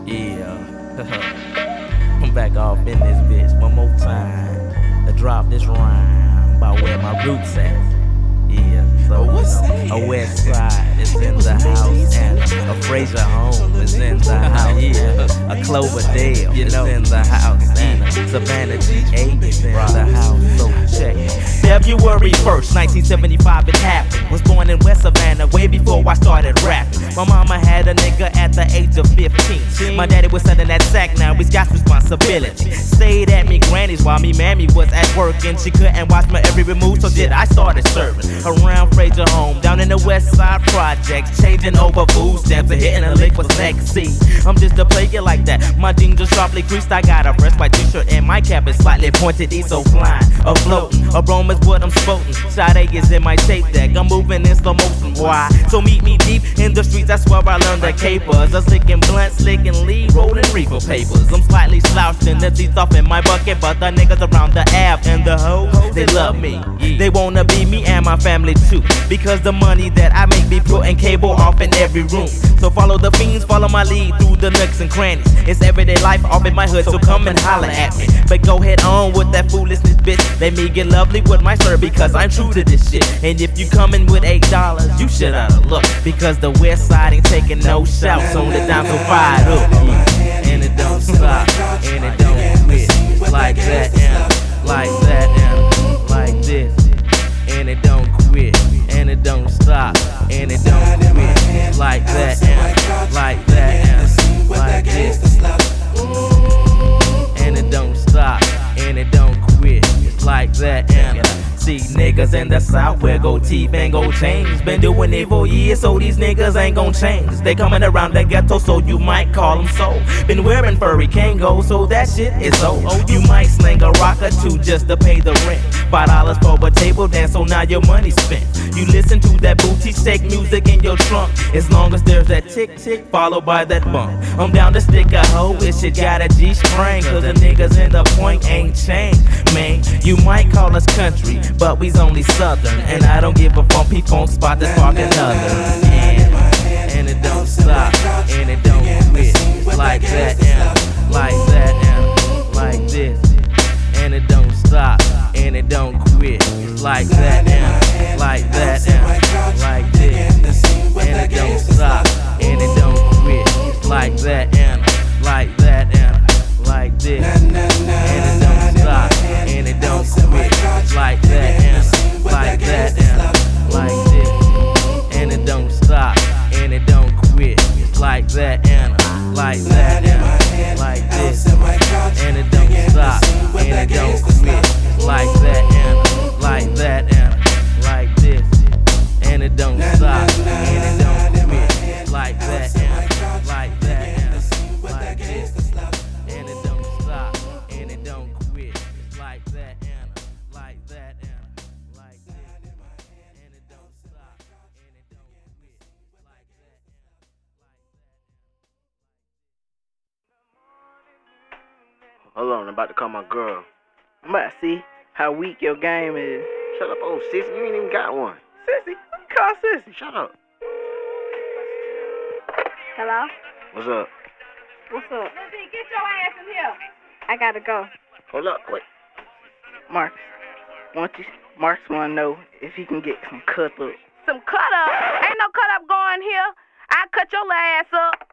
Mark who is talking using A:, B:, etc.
A: Yeah, I'm back off in this bitch one more time to drop this rhyme about where my roots at. Yeah, so a West Side is in the house and a Fraser home is in the house. Yeah, a Cloverdale is in the house and a Savannah G8 is in the house. So check it. February 1st, 1975 it happened. Was born in West Savannah way before I started rapping. My mama had a nigga at the age of 15. My daddy was selling that sack, now he's got responsibility. Stayed at me granny's while me mammy was at work, and she couldn't watch my every move, so I started serving around Fraser home, down in the West Side projects, changing over food stamps and hitting a lick with sexy. I'm just a player like that. My jeans are sharply creased, I got a fresh white t-shirt and my cap is slightly pointed. He's so flying, afloating, aroma's what I'm spoting. Sade is in my tape deck, I'm moving in slow motion. Why? So meet me deep in the streets, that's where I learned the capers. I'm slicking blunts, slicking lead, rolling reefer papers. I'm slightly slouched and the teeth off in my bucket, but the niggas around the Ave and the hoes, they love me. They wanna be me and my family too, because the money that I make be putting cable off in every room. So follow the fiends, follow my lead through the nooks and crannies. It's everyday life off in my hood, so come and holler at me. But go head on with that foolishness, bitch. Let me get lovely with my sir, because I'm true to this shit. And if you coming with $8, you should oughta look, because the West Side ain't taking no shouts on the down, so fired up. And it don't stop, and it don't quit. It's like that, and like that, and like this. And it don't quit, and it don't stop, and it don't quit. It's like that, and like that, and like this. And it don't stop, and it don't quit. It's like that, and see niggas in the South wear gold teeth and gold chains. Been doing it for years, so these niggas ain't gon' change. They coming around the ghetto, so you might call them so. Been wearing furry Kango, so that shit is old. You might sling a rock or two just to pay the rent. $5 for a table dance, so now your money's spent. You listen to that booty shake music in your trunk, as long as there's that tick tick followed by that bump. I'm down to stick a hoe if shit got a G-string, cause the niggas in the point ain't changed, man. You might call us country, but we's only southern, and I don't give a funky funk spot that's sparking others. And it don't stop, and it don't quit. It's like that, and like that, and like this. And it don't stop, and it don't quit. It's like that, and like that, and like this. And it don't stop, and it don't quit. It's like that, and like that, and like this. And it don't stop, and it don't quit. It's like that, and like that, and like this. And it don't stop, and it don't quit. It's like that, and like that, and like this. And it don't stop, and it don't quit. It's like that, and like that, and like this. And it don't stop, and it don't quit. It's like that, and like that, and like this. And it don't stop, and it don't quit. It's like that, and like that, and like this. And it don't stop, and it don't quit. It's like that,
B: Hold on, I'm about to call my girl.
C: I'm about to see how weak your game is.
B: Shut up, old sissy. You ain't even got one.
C: Sissy? Call Sissy.
B: Shut up.
D: Hello?
B: What's up?
D: What's up? Lizzie, get your ass in here. I gotta go.
B: Hold up, wait.
C: Marcus wanna know if he can get some cut up.
D: Some cut up? Ain't no cut up going here. I cut your ass up.